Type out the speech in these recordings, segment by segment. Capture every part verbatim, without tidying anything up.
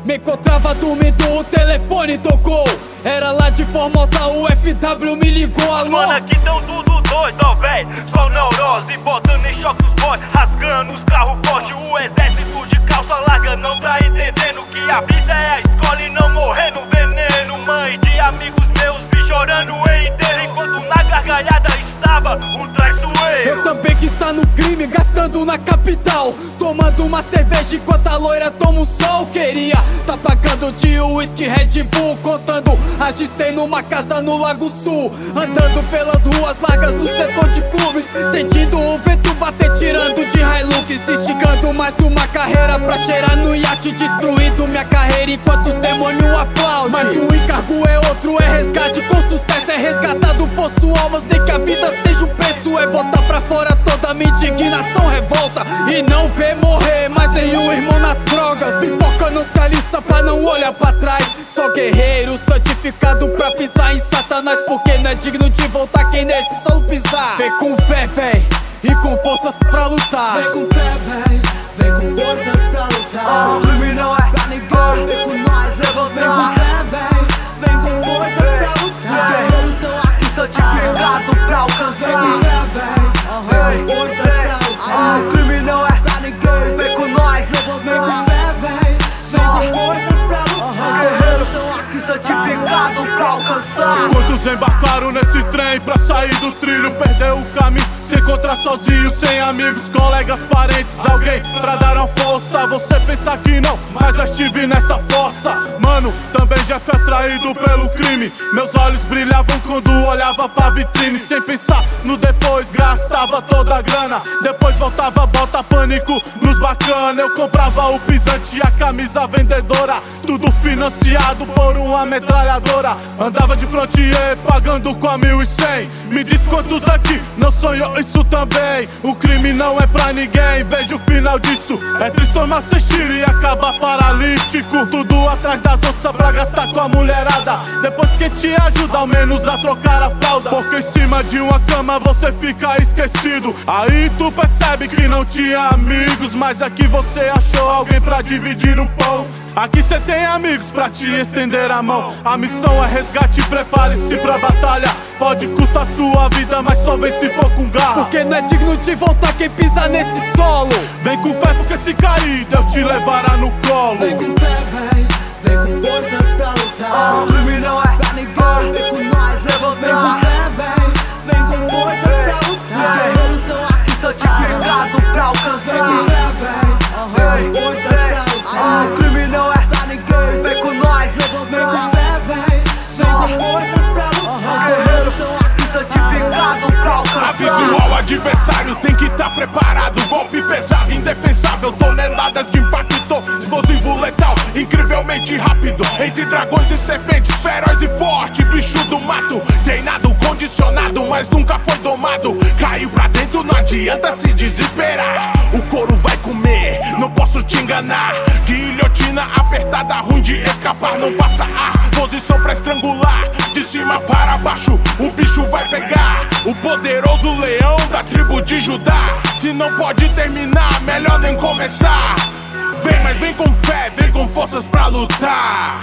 Me encontrava dormindo, o telefone tocou. Era lá de Formosa, o F W me ligou. Alô? Mano, aqui tão tudo doido, ó véi. Só neurose, botando em choque os boys, rasgando os carros fortes. O exército de calça larga não tá entendendo que a vida é a escola e não morrer no veneno. Mãe de amigos meus vi chorando em inteiro, enquanto na gargalhada estava um traiçoeiro. Eu também que está no crime, gastando na capital, tomando uma cerveja enquanto a loira toma um sol. Queria tá pagando de whisky Red Bull, contando as de cem numa casa no Lago Sul, andando pelas ruas largas do setor de clubes, sentindo o vento bater, tirando de Hilux, esticando mais uma carreira pra cheirar no iate, destruindo minha carreira enquanto os demônios aplaudem. Mas o encargo é outro, é resgate com sucesso, é resgatado, posso almas, nem que a vida seja um preço, é botar pra fora toda minha indignação, revolta, e não ver morrer mais nenhum irmão nas drogas. Pipoca não se alista pra não olhar pra trás, sou guerreiro santificado pra pisar em Satanás, porque não é digno de voltar quem nesse solo pisar. Vem com fé, véi, e com forças pra lutar. Vem com fé, véi, vem com forças pra lutar. O crime não é pra ninguém, vem com nós levantar. Vem com fé, véi, vem com forças pra lutar. Os guerreiros tão aqui santificados pra alcançar. Vem com fé, véi, vem com forças pra lutar. O crime não é pra ninguém, vem com nós levantar. Vem com fé, véi, vem com forças pra lutar. Os guerreiros tão aqui santificados pra alcançar. Quantos embarcaram nesse trem pra sair do trilho, perdeu o caminho, se encontrar sozinho, sem amigos, colegas, parentes, alguém pra dar uma força. Você pensa que não, mas eu estive nessa força. Mano, também já fui atraído pelo crime. Meus olhos brilhavam quando olhava pra vitrine. Sem pensar no depois, gastava toda a grana. Depois voltava, bota pânico nos bacana. Eu comprava o pisante e a camisa vendedora, tudo financiado por uma metralhadora. Andava de frontier, pagando com a mil e cem. Me diz quantos aqui não sonhou isso também. O crime não é pra ninguém, veja o final disso. É triste tomar seis tiros e acabar paralítico, tudo atrás das onças pra gastar com a mulherada. Depois quem te ajuda ao menos a trocar a fralda, porque em cima de uma cama você fica esquecido. Aí tu percebe que não tinha amigos, mas aqui você achou alguém pra dividir o pão. Aqui cê tem amigos pra te estender a mão. A missão é resgate, prepare-se pra batalha. Pode custar sua vida, mas só vem se for com garra, porque não é digno de voltar quem pisa nesse solo. Vem com fé, porque se cair Deus te levará no colo. Vem com fé, véi, vem com forças pra lutar. O crime não é pra ninguém, vem com nós levantar. Vem com fé, véi, vem com forças pra lutar. Os guerreiros tão aqui santificados pra alcançar. Vem com fé, véi, vem com forças pra lutar. O crime não é pra ninguém, vem com nós levantar. Vem com fé, véi, vem com forças pra lutar. Os guerreiros tão aqui santificados pra alcançar. Aviso ao adversário, tem que estar preparado. Golpe pesado, indefensável, toneladas de impacto, explosivo letal, incrivelmente rápido. Entre dragões e serpentes, feroz e forte, bicho do mato, treinado, condicionado, mas nunca foi domado. Caiu pra dentro, não adianta se desesperar. O couro vai comer, não posso te enganar. Guilhotina apertada, ruim de escapar, não passa ar. Posição pra estrangular, de cima para baixo, o bicho vai pegar. O poderoso leão da tribo de Judá. Se não pode terminar, melhor nem começar. Vem, mas vem com fé, vem com forças pra lutar.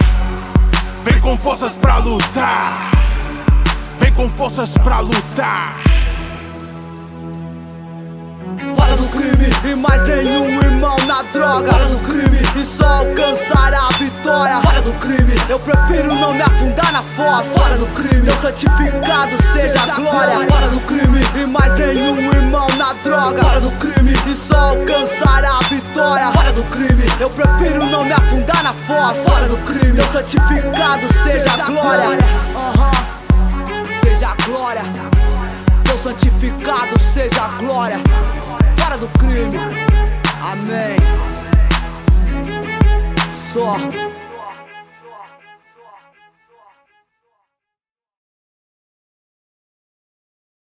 Vem com forças pra lutar. Vem com forças pra lutar. Fora do crime e mais nenhum irmão na droga. Fora do crime e só alcançar a vitória. Fora do crime, eu prefiro não me afundar na fossa. Fora do crime, meu santificado seja a glória. Fora do crime e mais nenhum irmão na droga. Fora do crime e só alcançar a vitória. Fora do crime, eu prefiro não me afundar na fossa. Fora do crime, meu santificado seja a glória. Uhum. Seja a glória. Meu santificado seja a glória. Fora do crime, amém. Só